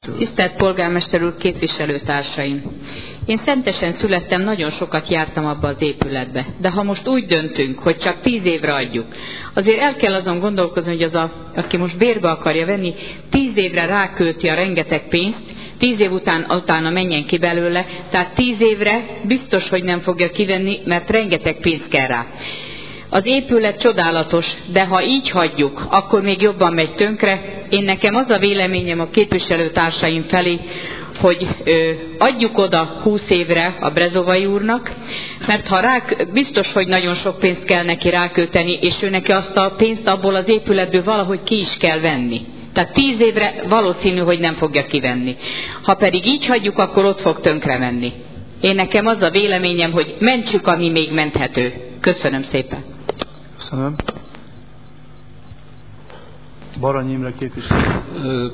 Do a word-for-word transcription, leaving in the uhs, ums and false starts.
Tisztelt polgármester úr, képviselőtársaim! Én szentesen születtem, nagyon sokat jártam abba az épületbe, de ha most úgy döntünk, hogy csak tíz évre adjuk, azért el kell azon gondolkozni, hogy az, a, aki most bérbe akarja venni, tíz évre rákölti a rengeteg pénzt, tíz év után utána menjen ki belőle, tehát tíz évre biztos, hogy nem fogja kivenni, mert rengeteg pénz kell rá. Az épület csodálatos, de ha így hagyjuk, akkor még jobban megy tönkre. Én nekem az a véleményem a képviselőtársaim felé, hogy ö, adjuk oda húsz évre a Brezovai úrnak, mert ha rá, biztos, hogy nagyon sok pénzt kell neki rákölteni, és ő neki azt a pénzt abból az épületből valahogy ki is kell venni. Tehát tíz évre valószínű, hogy nem fogja kivenni. Ha pedig így hagyjuk, akkor ott fog tönkre menni. Én nekem az a véleményem, hogy mentsük, ami még menthető. Köszönöm szépen. Köszönöm. Barany Imre képviselő.